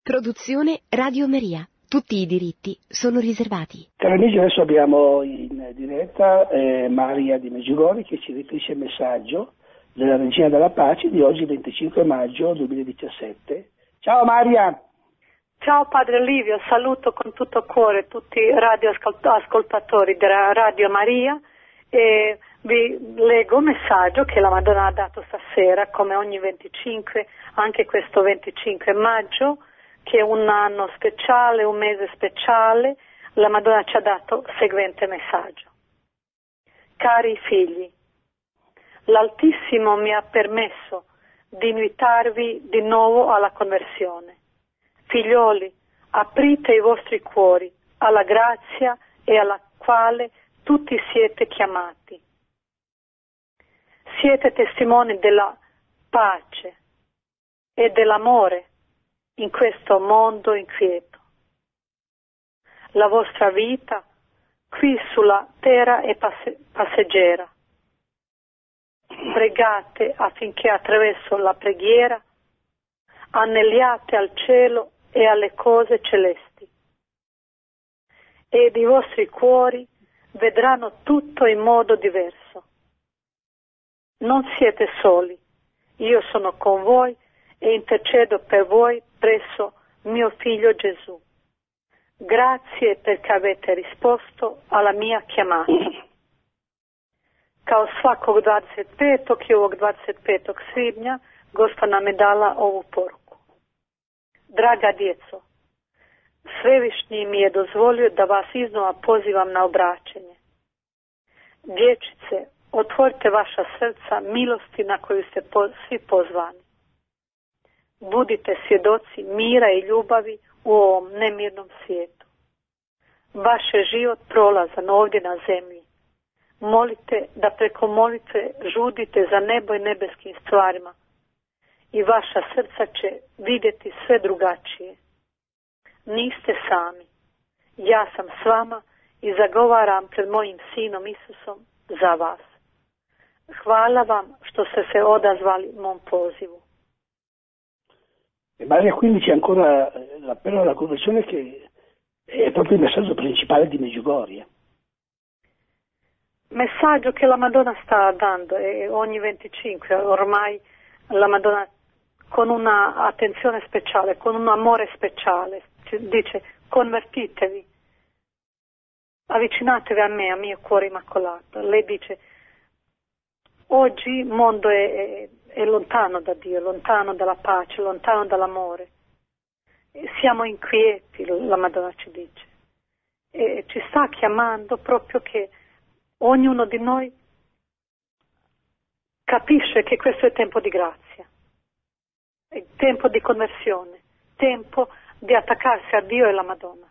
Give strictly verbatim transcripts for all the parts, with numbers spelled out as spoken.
Produzione Radio Maria. Tutti i diritti sono riservati. Cari amici, adesso abbiamo in diretta eh, Maria di Meggiugori che ci riferisce il messaggio della Regina della Pace di oggi venticinque maggio duemiladiciassette. Ciao Maria! Ciao Padre Livio, saluto con tutto cuore tutti i radioascoltatori della Radio Maria e vi leggo un messaggio che la Madonna ha dato stasera, come ogni venticinque, anche questo venticinque maggio, che è un anno speciale, un mese speciale. La Madonna ci ha dato il seguente messaggio. Cari figli, l'Altissimo mi ha permesso di invitarvi di nuovo alla conversione. Figlioli, aprite i vostri cuori alla grazia e alla quale tutti siete chiamati. Siete testimoni della pace e dell'amore in questo mondo inquieto. La vostra vita qui sulla terra è passe- passeggera. Pregate affinché attraverso la preghiera annelliate al cielo e alle cose celesti. Ed i vostri cuori vedranno tutto in modo diverso. Non siete soli, io sono con voi e intercedo per voi presso mio figlio Gesù. Grazie perché avete risposto alla mia chiamata. Kao svakog dvadeset petog i ovog dvadeset petog svibnja Gospa nam je dala ovu poruku. Draga djeco, Svevišnji mi je dozvolio da vas iznova pozivam na obraćenje. Dječice, otvorite vaša srca milosti na koju ste po, svi pozvani. Budite svjedoci mira i ljubavi u ovom nemirnom svijetu. Vaš je život prolazan ovdje na zemlji. Molite da preko molitve žudite za nebo i nebeskim stvarima i vaša srca će vidjeti sve drugačije. Niste sami. Ja sam s vama i zagovaram pred mojim sinom Isusom za vas. Hvala vam što ste se odazvali mom pozivu. E Maria, quindi c'è ancora l'appello alla conversione che è proprio il messaggio principale di Medjugorje. Messaggio che la Madonna sta dando e ogni venticinque ormai la Madonna con una attenzione speciale, con un amore speciale, dice convertitevi, avvicinatevi a me, a mio cuore immacolato. Lei dice oggi il mondo è, è, è lontano da Dio, lontano dalla pace, lontano dall'amore. E siamo inquieti, la Madonna ci dice, e ci sta chiamando proprio che ognuno di noi capisce che questo è tempo di grazia, è tempo di conversione, tempo di attaccarsi a Dio e alla Madonna.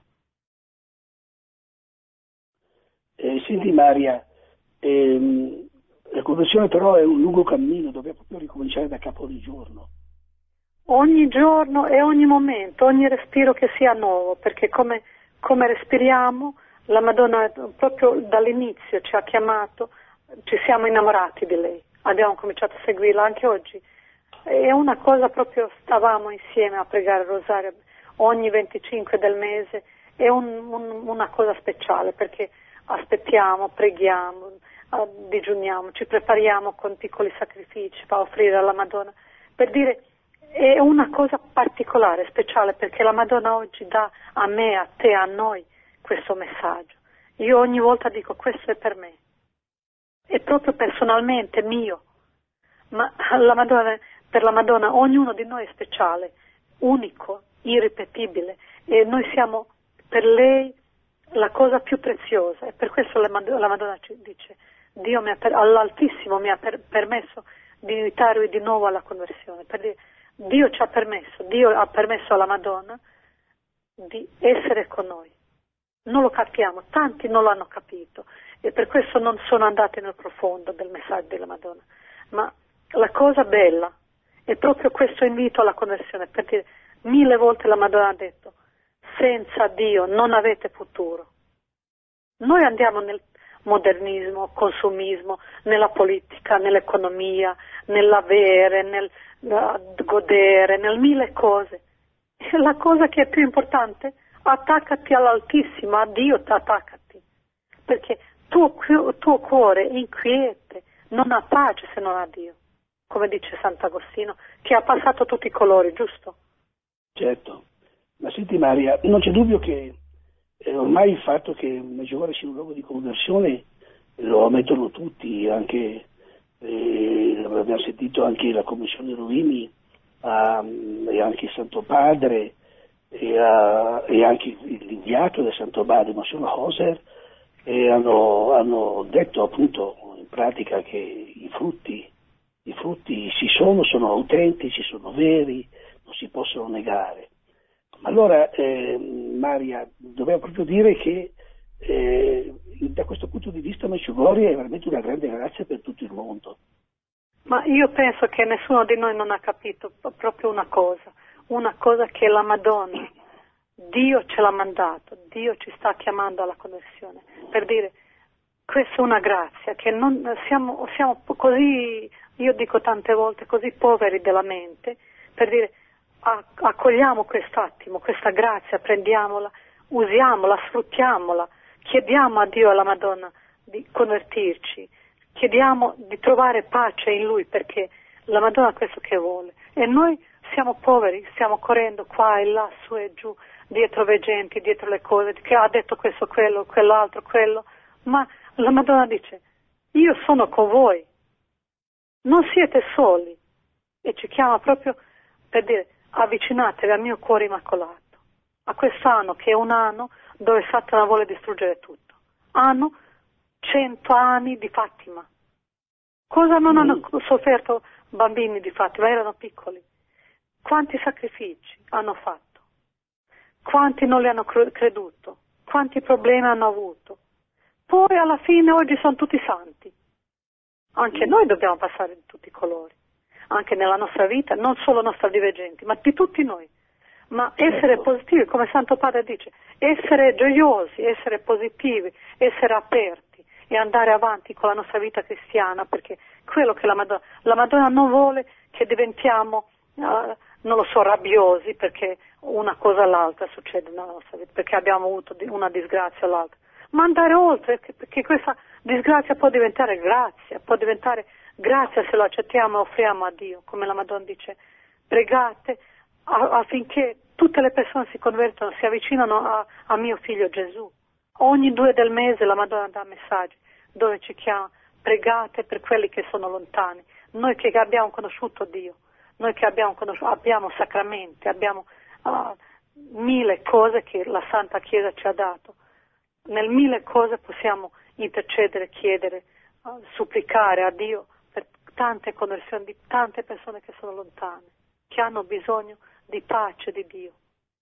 Eh, senti Maria, ehm, la conversione però è un lungo cammino, dobbiamo proprio ricominciare da capo ogni giorno. Ogni giorno e ogni momento, ogni respiro che sia nuovo, perché come, come respiriamo, la Madonna proprio dall'inizio ci ha chiamato, ci siamo innamorati di lei, abbiamo cominciato a seguirla anche oggi. È una cosa proprio, stavamo insieme a pregare il rosario ogni venticinque del mese, è un, un, una cosa speciale perché aspettiamo, preghiamo, digiuniamo, ci prepariamo con piccoli sacrifici per offrire alla Madonna, per dire è una cosa particolare, speciale, perché la Madonna oggi dà a me, a te, a noi questo messaggio. Io ogni volta dico questo è per me, è proprio personalmente mio, ma la Madonna, per la Madonna ognuno di noi è speciale, unico, irripetibile e noi siamo per lei la cosa più preziosa e per questo la Madonna ci dice Dio mi ha per, all'Altissimo mi ha per, permesso di invitarvi di nuovo alla conversione, per dire, Dio ci ha permesso, Dio ha permesso alla Madonna di essere con noi. Non lo capiamo, tanti non l'hanno capito e per questo non sono andati nel profondo del messaggio della Madonna, ma la cosa bella è proprio questo invito alla conversione, perché mille volte la Madonna ha detto senza Dio non avete futuro. Noi andiamo nel modernismo, consumismo, nella politica, nell'economia, nell'avere, nel uh, godere, nel mille cose. La cosa che è più importante, attaccati all'Altissimo, a Dio attaccati, perché tuo, tuo cuore è inquiete, non ha pace se non ha Dio, come dice Sant'Agostino, che ha passato tutti i colori, giusto? Certo, ma senti Maria, non c'è dubbio che eh, ormai il fatto che Medjugorje sia un luogo di conversione lo ammettono tutti, anche eh, abbiamo sentito anche la Commissione Rovini a, e anche il Santo Padre e, a, e anche l'inviato del Santo Padre, Monsignor Hoser, e hanno, hanno detto appunto in pratica che i frutti, i frutti ci sono, sono autentici, sono veri, non si possono negare. Allora eh, Maria, dobbiamo proprio dire che eh, da questo punto di vista Medjugorje è veramente una grande grazia per tutto il mondo. Ma io penso che nessuno di noi non ha capito proprio una cosa, una cosa che la Madonna, Dio ce l'ha mandato, Dio ci sta chiamando alla conversione, per dire, questa è una grazia, che non siamo, siamo così, io dico tante volte, così poveri della mente, per dire, accogliamo quest'attimo, questa grazia, prendiamola, usiamola, sfruttiamola, chiediamo a Dio e alla Madonna di convertirci, chiediamo di trovare pace in Lui, perché la Madonna è questo che vuole, e noi siamo poveri, stiamo correndo qua e là, su e giù, dietro veggenti, dietro le cose, che ha detto questo, quello, quell'altro, quello, ma la Madonna dice, io sono con voi, non siete soli, e ci chiama proprio per dire, avvicinatevi al mio cuore immacolato, a quest'anno che è un anno dove Satana vuole distruggere tutto, anno cento anni di Fatima. Cosa non hanno sofferto bambini di Fatima? Erano piccoli. Quanti sacrifici hanno fatto? Quanti non li hanno creduto? Quanti problemi hanno avuto? Poi alla fine oggi sono tutti santi. Anche noi dobbiamo passare di tutti i colori, anche nella nostra vita, non solo nostra divergenti, ma di tutti noi. Ma essere positivi, come Santo Padre dice, essere gioiosi, essere positivi, essere aperti e andare avanti con la nostra vita cristiana, perché quello che la Madonna, la Madonna non vuole che diventiamo, uh, non lo so, rabbiosi, perché una cosa all'altra succede nella nostra vita, perché abbiamo avuto una disgrazia all'altra, ma andare oltre, perché questa disgrazia può diventare grazia, può diventare grazia se lo accettiamo e offriamo a Dio, come la Madonna dice, pregate affinché tutte le persone si convertono, si avvicinano a, a mio figlio Gesù. Ogni due del mese la Madonna dà messaggi dove ci chiama, pregate per quelli che sono lontani, noi che abbiamo conosciuto Dio, noi che abbiamo, conosciuto, abbiamo sacramenti, abbiamo uh, mille cose che la Santa Chiesa ci ha dato, nel mille cose possiamo intercedere, chiedere, uh, supplicare a Dio per tante conversioni di tante persone che sono lontane, che hanno bisogno di pace di Dio.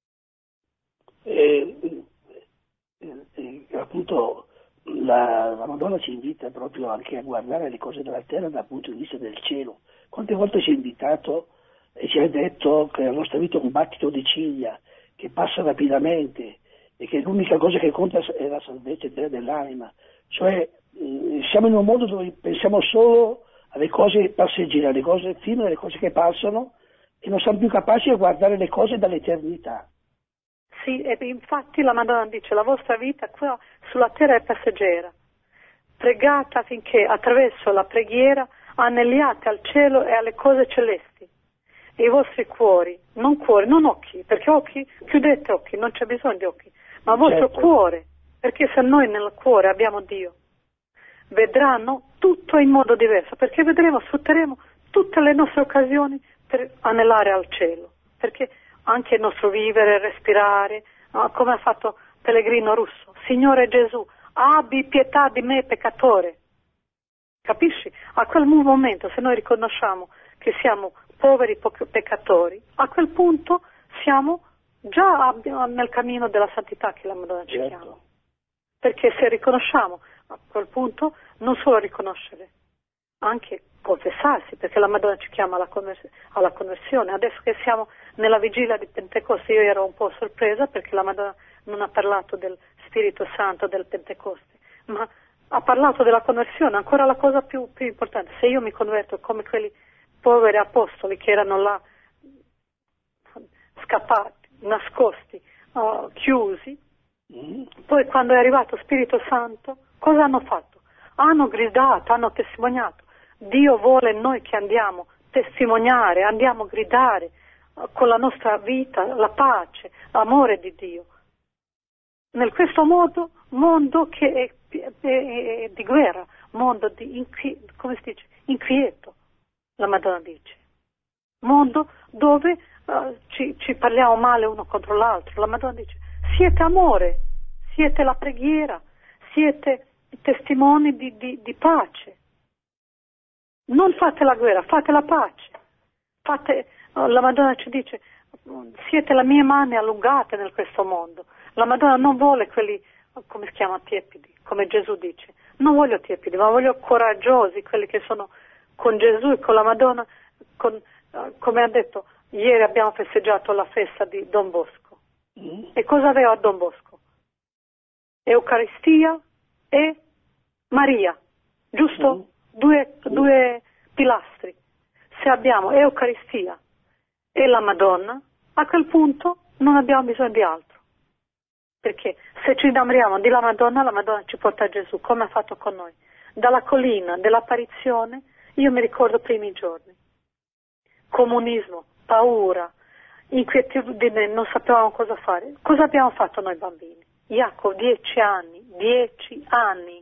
E, e, e, appunto la, la Madonna ci invita proprio anche a guardare le cose della terra dal punto di vista del cielo. Quante volte ci ha invitato e ci ha detto che la nostra vita è un battito di ciglia che passa rapidamente e che l'unica cosa che conta è la salvezza dell'anima. Cioè siamo in un mondo dove pensiamo solo alle cose passeggere, alle cose effimere, alle cose che passano, e non siamo più capaci di guardare le cose dall'eternità. Sì, e infatti la Madonna dice, la vostra vita qua sulla terra è passeggera. Pregate affinché attraverso la preghiera annelliate al cielo e alle cose celesti. E i vostri cuori, non cuori, non occhi, perché occhi, chiudete occhi, non c'è bisogno di occhi, ma il vostro certo. cuore, perché se noi nel cuore abbiamo Dio, vedranno tutto in modo diverso, perché vedremo, sfrutteremo tutte le nostre occasioni per anelare al cielo, perché anche il nostro vivere, respirare, no? Come ha fatto Pellegrino Russo, Signore Gesù, abbi pietà di me peccatore, capisci? A quel momento, se noi riconosciamo che siamo poveri peccatori, a quel punto siamo già nel cammino della santità che la Madonna ci certo. chiama, perché se riconosciamo, a quel punto non solo riconoscere, anche confessarsi, perché la Madonna ci chiama alla, convers- alla conversione. Adesso che siamo nella vigilia di Pentecoste, io ero un po' sorpresa perché la Madonna non ha parlato del Spirito Santo del Pentecoste, ma ha parlato della conversione, ancora la cosa più, più importante. Se io mi converto come quelli poveri apostoli che erano là scappati, nascosti, uh, chiusi. Mm. Poi quando è arrivato Spirito Santo, cosa hanno fatto? Hanno gridato, hanno testimoniato. Dio vuole noi che andiamo a testimoniare, andiamo a gridare uh, con la nostra vita la pace, l'amore di Dio. Nel questo modo, mondo che è, è, è, è di guerra, mondo di inqui, come si dice? Inquieto, la Madonna dice. Mondo dove uh, ci, ci parliamo male uno contro l'altro. La Madonna dice: siete amore, siete la preghiera, siete testimoni di, di, di pace. Non fate la guerra, fate la pace. Fate, uh, la Madonna ci dice: siete le mie mani allungate nel questo mondo. La Madonna non vuole quelli, come si chiama, tiepidi, come Gesù dice. Non voglio tiepidi, ma voglio coraggiosi, quelli che sono con Gesù e con la Madonna, con, uh, come ha detto, ieri abbiamo festeggiato la festa di Don Bosco. Mm. E cosa aveva Don Bosco? Eucaristia e Maria, giusto? Mm. Due, due pilastri. Se abbiamo Eucaristia e la Madonna, a quel punto non abbiamo bisogno di altro. Perché se ci innamoriamo della Madonna, la Madonna ci porta a Gesù, come ha fatto con noi. Dalla collina dell'apparizione, io mi ricordo i primi giorni. Comunismo, paura, inquietudine, non sapevamo cosa fare. Cosa abbiamo fatto noi bambini? Jacopo, dieci anni, dieci anni.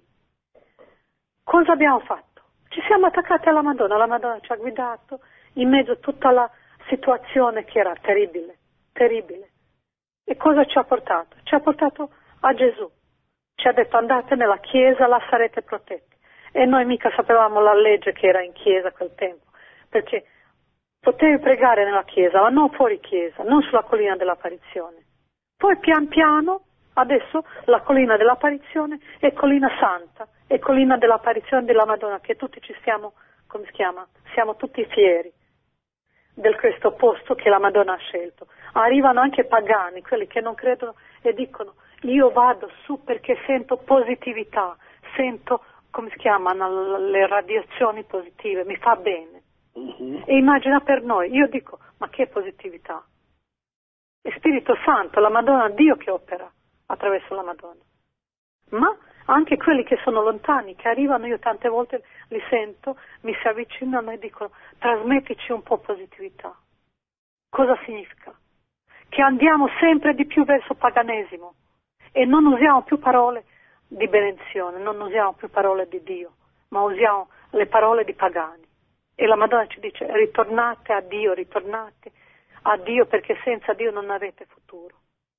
Cosa abbiamo fatto? Ci siamo attaccati alla Madonna, la Madonna ci ha guidato in mezzo a tutta la situazione che era terribile, terribile. E cosa ci ha portato? Ci ha portato a Gesù. Ci ha detto: andate nella chiesa, là sarete protetti. E noi mica sapevamo la legge che era in chiesa a quel tempo, perché potevi pregare nella chiesa, ma non fuori chiesa, non sulla collina dell'apparizione. Poi pian piano, adesso la collina dell'apparizione è collina santa, è collina dell'apparizione della Madonna, che tutti ci stiamo, come si chiama? Siamo tutti fieri del questo posto che la Madonna ha scelto. Arrivano anche pagani, quelli che non credono, e dicono: io vado su perché sento positività, sento, come si chiamano, le radiazioni positive, mi fa bene. Uh-huh. E immagina per noi, io dico: ma che positività? È Spirito Santo, la Madonna, Dio che opera attraverso la Madonna. Ma anche quelli che sono lontani, che arrivano, io tante volte li sento, mi si avvicinano e dicono: trasmettici un po' positività. Cosa significa? Che andiamo sempre di più verso il paganesimo e non usiamo più parole di benedizione, non usiamo più parole di Dio, ma usiamo le parole di pagani. E la Madonna ci dice: ritornate a Dio, ritornate a Dio, perché senza Dio non avete futuro.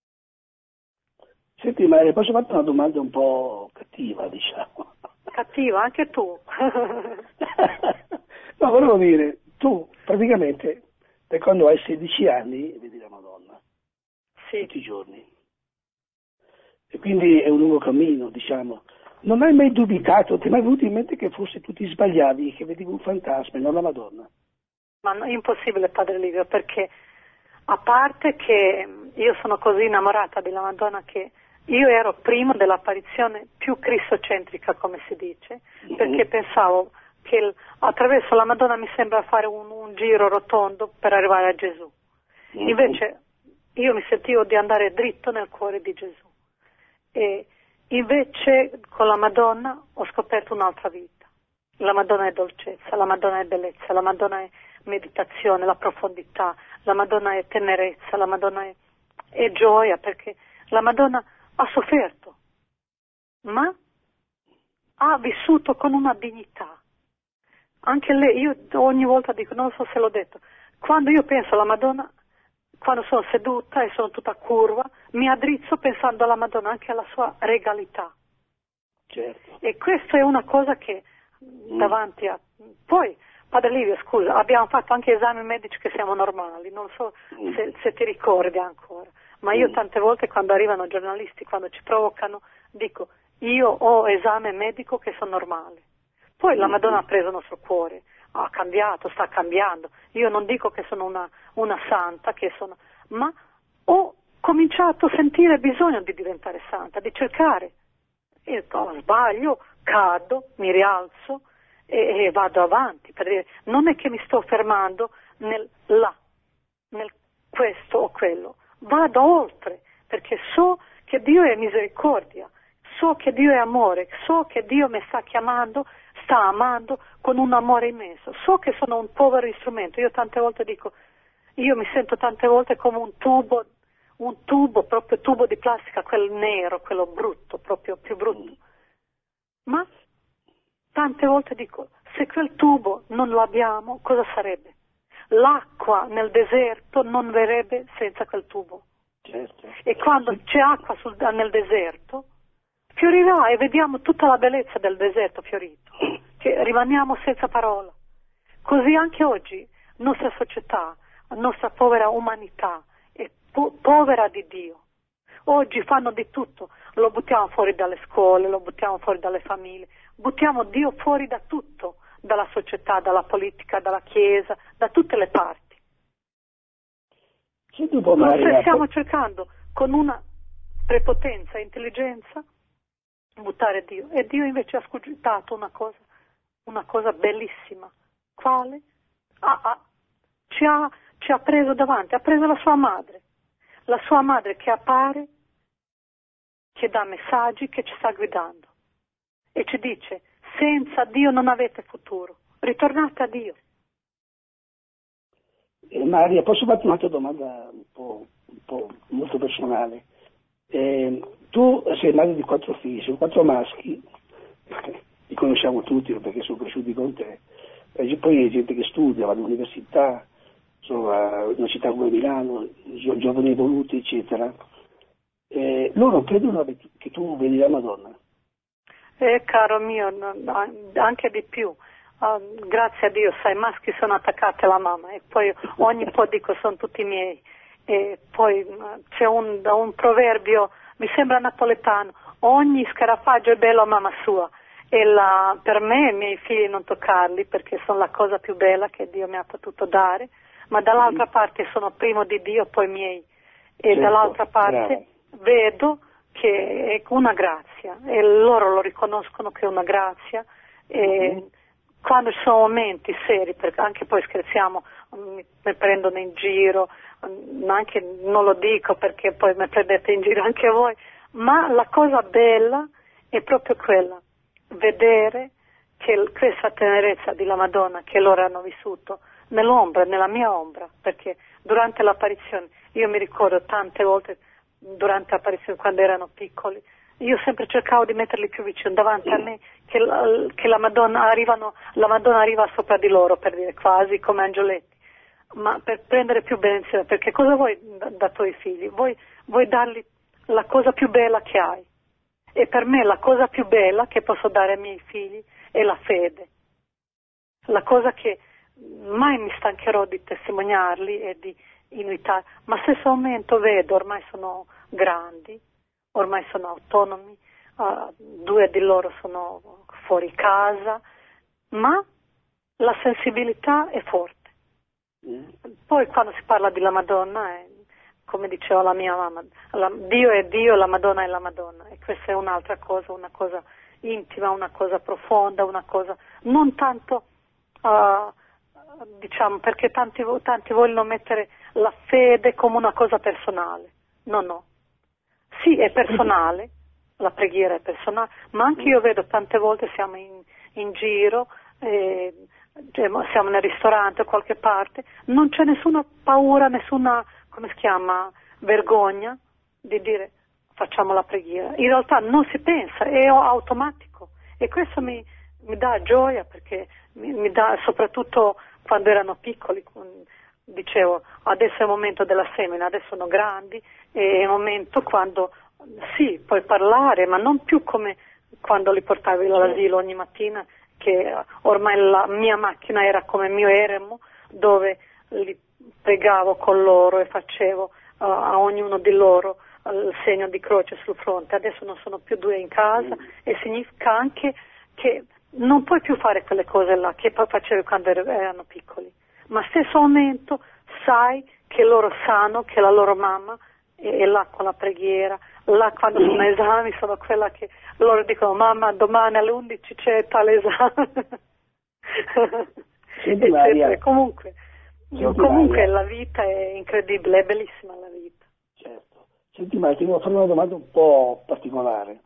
Senti Maria, posso farti una domanda un po' cattiva, diciamo? Cattiva, anche tu. No, volevo dire, tu praticamente da quando hai sedici anni vedi la Madonna, sì, tutti i giorni. E quindi è un lungo cammino, diciamo. Non hai mai dubitato, ti è mai venuto in mente che forse tu ti sbagliavi, che vedevi un fantasma e non la Madonna? Ma no, è impossibile, Padre Livio, perché a parte che io sono così innamorata della Madonna che io ero prima dell'apparizione più cristocentrica, come si dice, perché mm-hmm. pensavo che il, attraverso la Madonna mi sembra fare un, un giro rotondo per arrivare a Gesù. Mm-hmm. Invece io mi sentivo di andare dritto nel cuore di Gesù. E invece con la Madonna ho scoperto un'altra vita. La Madonna è dolcezza, la Madonna è bellezza, la Madonna è meditazione, la profondità, la Madonna è tenerezza, la Madonna è, è gioia, perché la Madonna ha sofferto, ma ha vissuto con una dignità. Anche lei, io ogni volta dico, non so se l'ho detto, quando io penso alla Madonna, quando sono seduta e sono tutta curva, mi addrizzo pensando alla Madonna, anche alla sua regalità. Certo. E questa è una cosa che mm. davanti a... Poi, Padre Livio, scusa, abbiamo fatto anche esami medici che siamo normali, non so mm. se, se ti ricordi ancora, ma io mm. tante volte quando arrivano giornalisti, quando ci provocano, dico, io ho esame medico che sono normale. Poi mm. la Madonna ha preso il nostro cuore, ha cambiato, sta cambiando. Io non dico che sono una, una santa, che sono, ma ho cominciato a sentire bisogno di diventare santa, di cercare. E oh, sbaglio, cado, mi rialzo e, e vado avanti. Per dire, non è che mi sto fermando nel là, nel questo o quello, vado oltre, perché so che Dio è misericordia, so che Dio è amore, so che Dio mi sta chiamando, sta amando con un amore immenso, so che sono un povero strumento. Io tante volte dico, io mi sento tante volte come un tubo, un tubo, proprio tubo di plastica, quel nero, quello brutto, proprio più brutto. Ma tante volte dico, se quel tubo non lo abbiamo, cosa sarebbe? L'acqua nel deserto non verrebbe senza quel tubo. Certo. E quando c'è acqua sul, nel deserto, fiorirà e vediamo tutta la bellezza del deserto fiorito, che rimaniamo senza parola. Così anche oggi, nostra società, la nostra povera umanità è po- povera di Dio. Oggi fanno di tutto, lo buttiamo fuori dalle scuole, lo buttiamo fuori dalle famiglie, buttiamo Dio fuori da tutto, dalla società, dalla politica, dalla chiesa, da tutte le parti. Noi stiamo cercando con una prepotenza, intelligenza, buttare Dio, e Dio invece ha scogitato una cosa, una cosa bellissima. Quale? Ah, ah, ci ha, ci ha preso davanti, ha preso la sua madre, la sua madre che appare, che dà messaggi, che ci sta guidando e ci dice: senza Dio non avete futuro, ritornate a Dio. Eh, Maria, posso farti un'altra domanda un po', un po' molto personale? Eh, tu sei madre di quattro figli, sono quattro maschi, li conosciamo tutti perché sono cresciuti con te, e poi c'è gente che studia, va all'università, insomma, una città come Milano, gio- giovani evoluti, eccetera. Eh, loro credono che tu vedi la Madonna? Eh, caro mio, no, no, anche di più. Uh, grazie a Dio, sai, i maschi sono attaccati alla mamma e poi ogni po' dico sono tutti miei. E poi uh, c'è un, un proverbio, mi sembra napoletano: ogni scarafaggio è bello a mamma sua. E la, per me, i miei figli non toccarli perché sono la cosa più bella che Dio mi ha potuto dare, ma dall'altra parte sono primo di Dio, poi miei. E certo, dall'altra parte bravo. Vedo che è una grazia e loro lo riconoscono che è una grazia. E mm-hmm. Quando ci sono momenti seri, perché anche poi scherziamo, mi, mi prendono in giro, anche non lo dico perché poi mi prendete in giro anche voi, ma la cosa bella è proprio quella, vedere che questa tenerezza di la Madonna che loro hanno vissuto nell'ombra, nella mia ombra, perché durante l'apparizione, io mi ricordo tante volte durante l'apparizione quando erano piccoli, io sempre cercavo di metterli più vicino davanti a me, che la, che la Madonna arrivano, la Madonna arriva sopra di loro, per dire, quasi come angioletti, ma per prendere più benedizione, perché cosa vuoi da, da tuoi figli? Vuoi, vuoi dargli la cosa più bella che hai, e per me la cosa più bella che posso dare ai miei figli è la fede, la cosa che mai mi stancherò di testimoniarli e di invitare, ma allo stesso momento vedo, ormai sono grandi, ormai sono autonomi, uh, due di loro sono fuori casa, ma la sensibilità è forte. Mm. Poi quando si parla della Madonna, è, come diceva la mia mamma, la, Dio è Dio, la Madonna è la Madonna, e questa è un'altra cosa, una cosa intima, una cosa profonda, una cosa non tanto, uh, diciamo, perché tanti, tanti vogliono mettere la fede come una cosa personale. No, no. Sì, è personale, la preghiera è personale, ma anche io vedo tante volte siamo in, in giro, eh, siamo nel ristorante o qualche parte, non c'è nessuna paura, nessuna, come si chiama, vergogna di dire facciamo la preghiera. In realtà non si pensa, è automatico, e questo mi, mi dà gioia, perché mi, mi dà, soprattutto quando erano piccoli, dicevo adesso è il momento della semina, adesso sono grandi, è il momento quando sì, puoi parlare, ma non più come quando li portavi all'asilo ogni mattina, che ormai la mia macchina era come il mio eremo, dove li pregavo con loro e facevo uh, a ognuno di loro uh, il segno di croce sul fronte. Adesso non sono più due in casa, e significa anche che non puoi più fare quelle cose là che poi facevi quando erano piccoli, ma stesso momento sai che loro sanno che la loro mamma è là con la preghiera, là quando sono esami sono quella che loro dicono: mamma, domani alle undici c'è tale esame. Senti, Maria, comunque, Senti, comunque Maria. La vita è incredibile, è bellissima la vita. certo. Senti Maria, ti devo fare una domanda un po' particolare.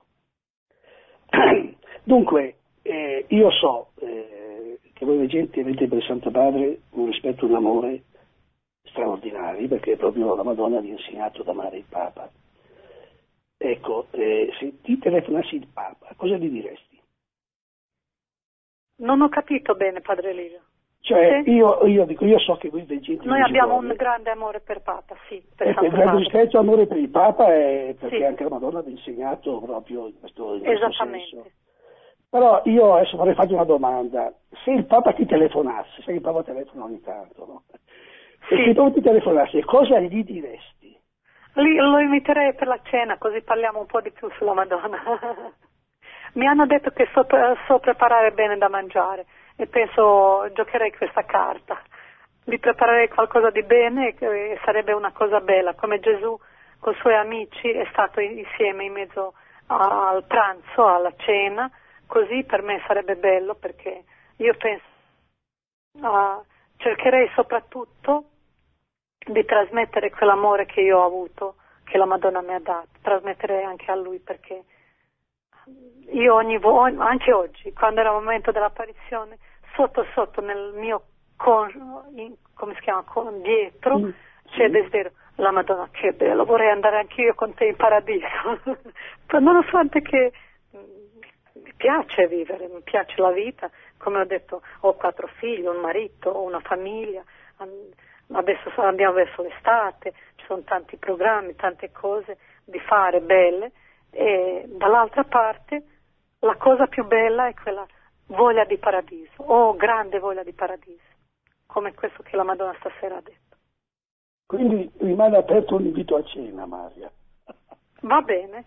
Dunque, eh, io so eh, che voi veggenti avete per il Santo Padre un rispetto e un amore straordinari, perché proprio la Madonna vi ha insegnato ad amare il Papa. Ecco, eh, se ti telefonassi il Papa, cosa gli diresti? Non ho capito bene, Padre Livio. Cioè, Sì? io, io dico, io so che voi veggenti... Noi abbiamo un grande amore per Papa, sì, per e Santo il grande Padre. rispetto e amore per il Papa è perché Sì. anche la Madonna vi ha insegnato proprio in questo, in questo Esattamente. senso. Però io adesso vorrei farti una domanda. Se il Papa ti telefonasse, sai che il Papa telefona ogni tanto, no? Sì. E se il Papa ti telefonasse, cosa gli diresti? Lì lo inviterei per la cena, così parliamo un po' di più sulla Madonna. Mi hanno detto che so, so preparare bene da mangiare e penso giocherei questa carta. Gli preparerei qualcosa di bene e sarebbe una cosa bella, come Gesù con i suoi amici è stato insieme in mezzo al pranzo, alla cena, così per me sarebbe bello, perché io penso, uh, cercherei soprattutto di trasmettere quell'amore che io ho avuto, che la Madonna mi ha dato, trasmettere anche a lui, perché io ogni volta, anche oggi, quando era il momento dell'apparizione, sotto sotto nel mio con, in, come si chiama, con, dietro, mm. c'è sì. desiderio, la Madonna che bello, vorrei andare anche io con te in paradiso. Nonostante che mi piace vivere, mi piace la vita, come ho detto, ho quattro figli, un marito, ho una famiglia, adesso andiamo verso l'estate, ci sono tanti programmi, tante cose di fare belle, e dall'altra parte la cosa più bella è quella voglia di paradiso, ho grande voglia di paradiso, come questo che la Madonna stasera ha detto. Quindi rimane aperto un invito a cena, Maria. Va bene.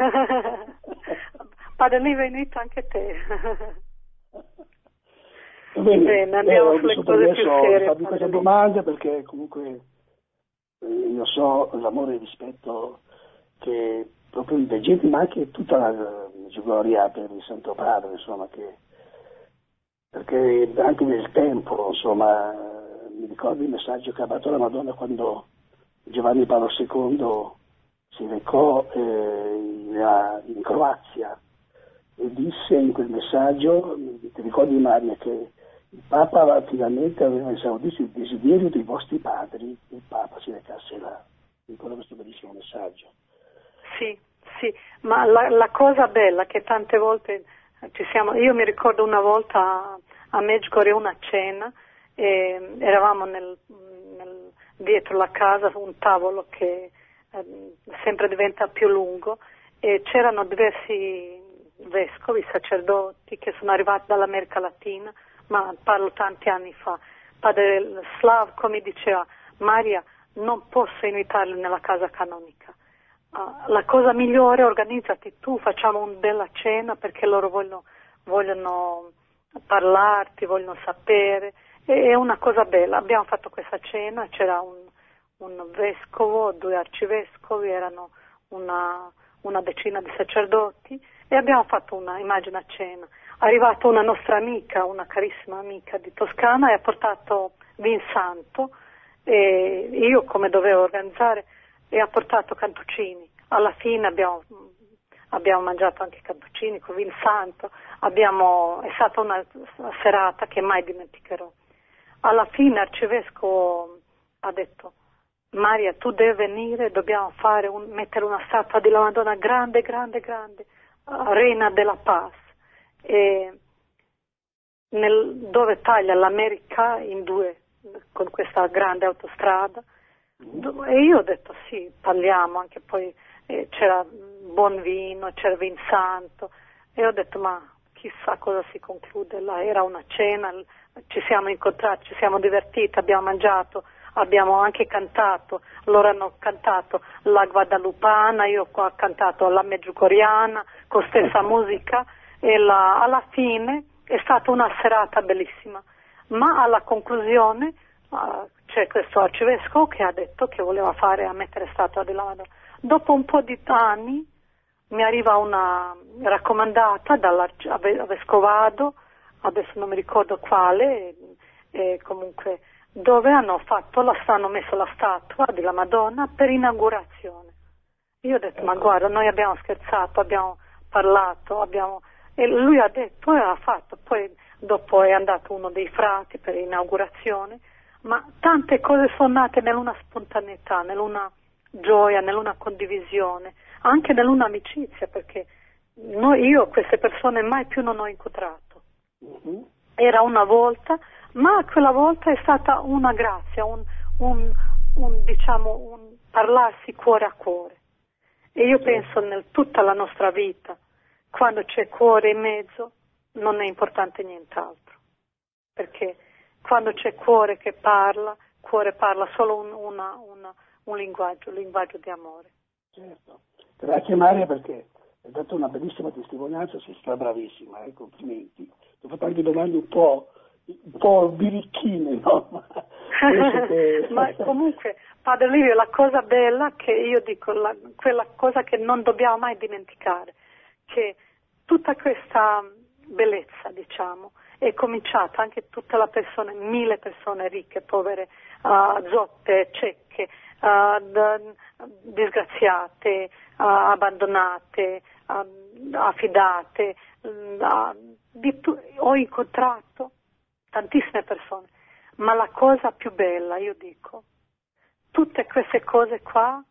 Padre Livio, invito anche te. Bene, bene, andiamo eh, sulle cose più serie. Farvi questa domanda perché comunque eh, io so l'amore e il rispetto che proprio i veggenti, ma anche tutta la Medjugorje per il Santo Padre, insomma, che perché anche nel tempo, insomma, mi ricordo il messaggio che ha dato la Madonna quando Giovanni Paolo secondo si recò eh, in, in Croazia e disse in quel messaggio, ti ricordi Maria, che il Papa finalmente aveva esaudito il desiderio dei vostri padri, il Papa si recasse là. Mi ricordo questo bellissimo messaggio. Sì, sì, ma la, la cosa bella che tante volte ci siamo, io mi ricordo una volta a, a Medjugorje una cena, e eravamo nel, nel, dietro la casa su un tavolo che eh, sempre diventa più lungo e c'erano diversi vescovi, sacerdoti che sono arrivati dall'America Latina, ma parlo tanti anni fa. Padre Slavko mi diceva: Maria, non posso invitarli nella casa canonica. Uh, la cosa migliore, organizzati tu, facciamo una bella cena perché loro vogliono, vogliono parlarti, vogliono sapere, e è una cosa bella. Abbiamo fatto questa cena, c'era un, un vescovo, due arcivescovi, erano una, una decina di sacerdoti e abbiamo fatto una, immagina, cena. È arrivata una nostra amica, una carissima amica di Toscana e ha portato vin santo e io come dovevo organizzare e ha portato cantuccini. Alla fine abbiamo, abbiamo mangiato anche cantuccini con vin santo, abbiamo, è stata una, una serata che mai dimenticherò. Alla fine l'arcivescovo ha detto: Maria, tu devi venire, dobbiamo fare un, mettere una statua della Madonna grande, grande, grande, Reina della Paz, e nel, dove taglia l'America in due con questa grande autostrada. E io ho detto sì, parliamo, anche poi eh, c'era buon vino, c'era vin santo, e ho detto ma chissà cosa si conclude là. Era una cena, ci siamo incontrati, ci siamo divertiti, abbiamo mangiato, abbiamo anche cantato, loro hanno cantato la Guadalupana, io qua ho cantato la Medjugorjana con stessa musica, e la, alla fine è stata una serata bellissima, ma alla conclusione uh, c'è questo arcivescovo che ha detto che voleva fare a mettere statua della Madonna. Dopo un po' di anni mi arriva una raccomandata dal vescovado, adesso non mi ricordo quale, e, e comunque dove hanno fatto, la, hanno messo la statua della Madonna per inaugurazione. Io ho detto, ecco. Ma guarda, noi abbiamo scherzato, abbiamo parlato, abbiamo... e lui ha detto e ha fatto, poi dopo è andato uno dei frati per inaugurazione, ma tante cose sono nate nell'una spontaneità, nell'una gioia, nell'una condivisione, anche nell'una amicizia, perché noi, io queste persone mai più non ho incontrato. Uh-huh. Era una volta, ma quella volta è stata una grazia, un, un, un diciamo un parlarsi cuore a cuore. E io penso nel tutta la nostra vita, quando c'è cuore in mezzo, non è importante nient'altro, perché quando c'è cuore che parla, cuore parla solo un, una, una, un linguaggio, un linguaggio di amore. Certo. Grazie Maria, perché hai dato una bellissima testimonianza, sei stata bravissima, eh, complimenti. Ti ho fatto anche domande un po', un po' birichine, no? Ma, che... Ma comunque, Padre Livio, la cosa bella che io dico, la, quella cosa che non dobbiamo mai dimenticare, che tutta questa bellezza, diciamo, è cominciata anche tutte le persone, mille persone ricche, povere, uh, zotte, cieche, uh, d- disgraziate, uh, abbandonate, uh, affidate, uh, di tu- ho incontrato tantissime persone, ma la cosa più bella, io dico, tutte queste cose qua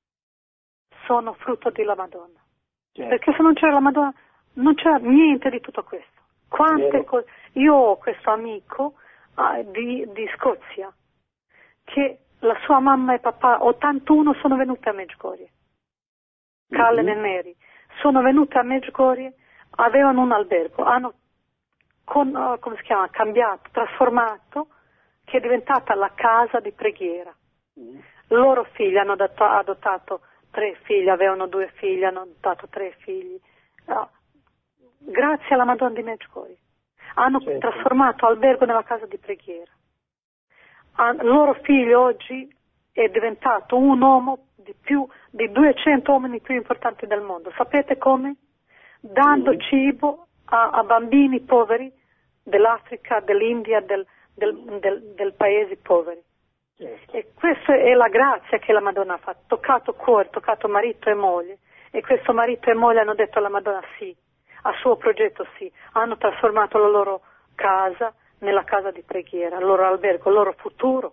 sono frutto della Madonna. Certo. Perché se non c'era la Madonna non c'era niente di tutto questo. Quante cose. Io ho questo amico uh, di, di Scozia che la sua mamma e papà ottantuno sono venuti a Medjugorje, Callen mm-hmm. e Mary sono venuti a Medjugorje, avevano un albergo, hanno con, uh, come si chiama, cambiato, trasformato, che è diventata la casa di preghiera. Mm-hmm. Loro figli hanno dato, adottato tre figli, avevano due figli, hanno adottato tre figli. Uh, grazie alla Madonna di Medjugorje. Hanno certo. trasformato albergo nella casa di preghiera. Il loro figlio oggi è diventato un uomo di più di duecento uomini più importanti del mondo. Sapete come? Dando mm. cibo a, a bambini poveri dell'Africa, dell'India, del, del, del, del paesi poveri. Certo. E questa è la grazia che la Madonna ha fatto. Toccato cuore, toccato marito e moglie. E questo marito e moglie hanno detto alla Madonna sì. Al suo progetto sì, hanno trasformato la loro casa nella casa di preghiera, il loro albergo, il loro futuro.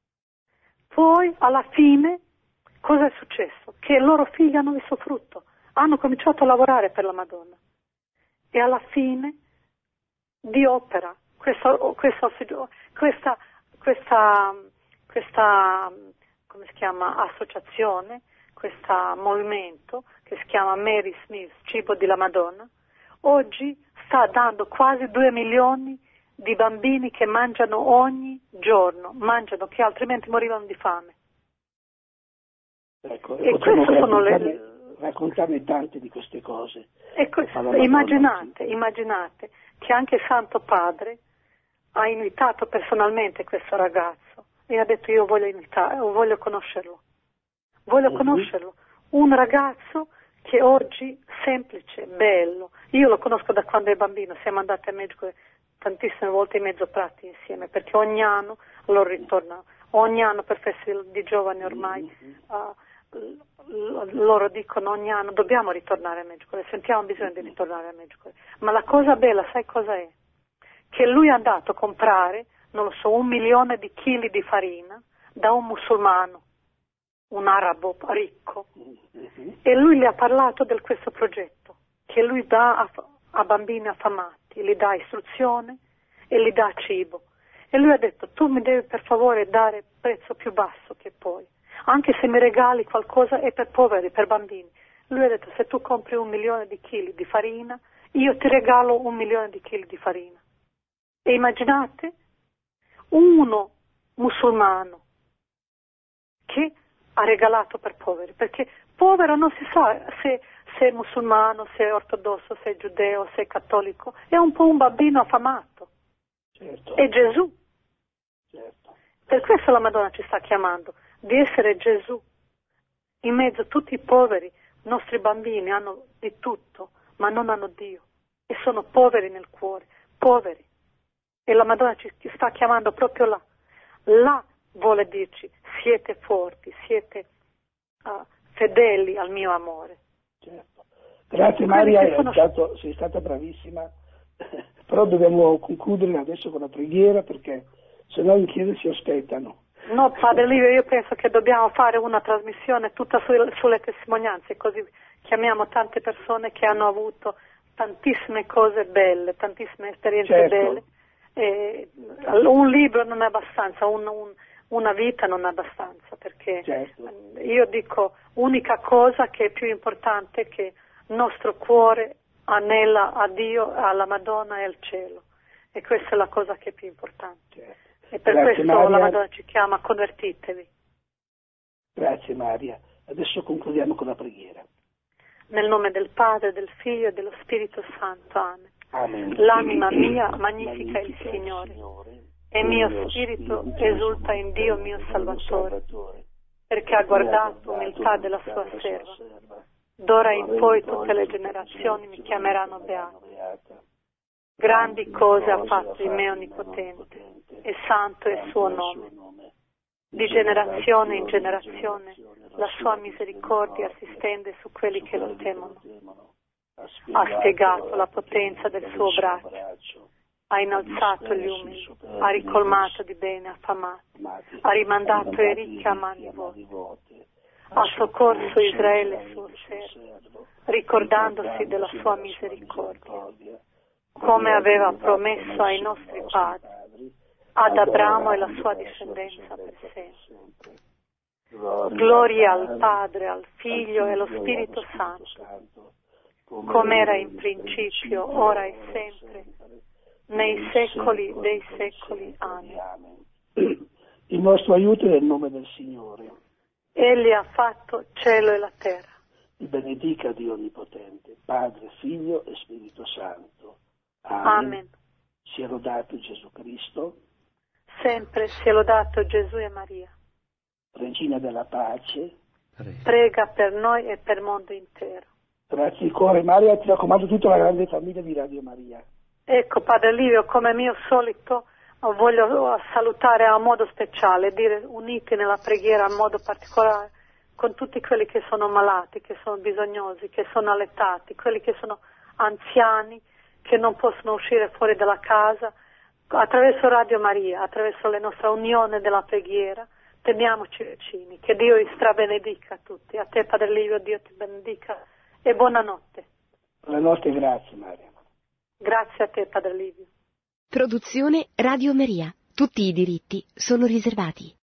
Poi alla fine cosa è successo? Che i loro figli hanno visto frutto, hanno cominciato a lavorare per la Madonna e alla fine Dio opera questa, questa, questa, questa, questa come si chiama, associazione, questo movimento che si chiama Mary Smith, Cibo della Madonna. Oggi sta dando quasi due milioni di bambini che mangiano ogni giorno, mangiano che altrimenti morivano di fame. Ecco, e queste sono le... raccontarne tante di queste cose. Ecco, immaginate, immaginate che anche il Santo Padre ha invitato personalmente questo ragazzo e ha detto io voglio invitare, voglio conoscerlo, voglio uh-huh. conoscerlo. Un ragazzo che oggi semplice, bello. Io lo conosco da quando è bambino, siamo andati a Medjugorje tantissime volte in Mezzoprati insieme, perché ogni anno loro ritornano, ogni anno per feste di giovani ormai, uh, l- loro dicono ogni anno dobbiamo ritornare a Medjugorje, sentiamo bisogno di ritornare a Medjugorje. Ma la cosa bella, sai cosa è? Che lui è andato a comprare, non lo so, un milione di chili di farina da un musulmano, un arabo ricco, mm-hmm. e lui gli ha parlato di questo progetto che lui dà a, a bambini affamati, gli dà istruzione e gli dà cibo, e lui ha detto tu mi devi per favore dare prezzo più basso che puoi, anche se mi regali qualcosa è per poveri, per bambini. Lui ha detto se tu compri un milione di chili di farina io ti regalo un milione di chili di farina. E immaginate uno musulmano che ha regalato per poveri, perché povero non si sa se, se è musulmano, se è ortodosso, se è giudeo, se è cattolico, è un po' un bambino affamato. Certo. È Gesù. Certo. Per questo la Madonna ci sta chiamando, di essere Gesù. In mezzo a tutti i poveri, i nostri bambini hanno di tutto, ma non hanno Dio. E sono poveri nel cuore, poveri. E la Madonna ci sta chiamando proprio là, là vuole dirci siete forti, siete uh, fedeli al mio amore. Certo. Grazie Maria, sono... stato, sei stata bravissima, però dobbiamo concludere adesso con la preghiera perché sennò in chiesa si aspettano. No, Padre Livio, io penso che dobbiamo fare una trasmissione tutta su, sulle testimonianze, così chiamiamo tante persone che hanno avuto tantissime cose belle, tantissime esperienze certo. belle. E un libro non è abbastanza, un, un, una vita non è abbastanza, perché certo. io dico unica cosa che è più importante, che il nostro cuore anela a Dio, alla Madonna e al cielo, e questa è la cosa che è più importante. Certo. E per Grazie, questo Maria. la Madonna ci chiama, convertitevi. Grazie Maria. Adesso concludiamo con la preghiera. Nel nome del Padre, del Figlio e dello Spirito Santo. Amen. Amen. L'anima mia magnifica il Signore, e mio spirito esulta in Dio mio Salvatore, perché ha guardato l'umiltà della sua serva. D'ora in poi tutte le generazioni mi chiameranno beata. Grandi cose ha fatto il mio Onnipotente, e santo è il suo nome. Di generazione in generazione la sua misericordia si stende su quelli che lo temono. Ha spiegato la potenza del suo braccio, ha innalzato gli umili, ha ricolmato di bene affamati, ha rimandato i ricchi a mani vuote, ha soccorso Israele suo servo, ricordandosi della sua misericordia, come aveva promesso ai nostri padri, ad Abramo e la sua discendenza per sempre. Gloria al Padre, al Figlio e allo Spirito Santo, come era in principio, ora e sempre, nei secoli dei secoli. Amen. Il nostro aiuto è nel nome del Signore. Egli ha fatto cielo e la terra. Il benedica Dio Onnipotente, Padre, Figlio e Spirito Santo. Amen. Amen. Sia lodato Gesù Cristo. Sempre sia lodato Gesù e Maria. Regina della pace. Prega per noi e per il mondo intero. Grazie di cuore Maria, ti raccomando tutta la grande famiglia di Radio Maria. Ecco Padre Livio, come mio solito voglio salutare a modo speciale, dire uniti nella preghiera a modo particolare con tutti quelli che sono malati, che sono bisognosi, che sono allettati, quelli che sono anziani, che non possono uscire fuori dalla casa, attraverso Radio Maria, attraverso la nostra unione della preghiera, teniamoci vicini, che Dio vi strabenedica a tutti. A te Padre Livio, Dio ti benedica e buonanotte. Le nostre grazie Maria. Grazie a te Padre Livio. Produzione Radio Maria. Tutti i diritti sono riservati.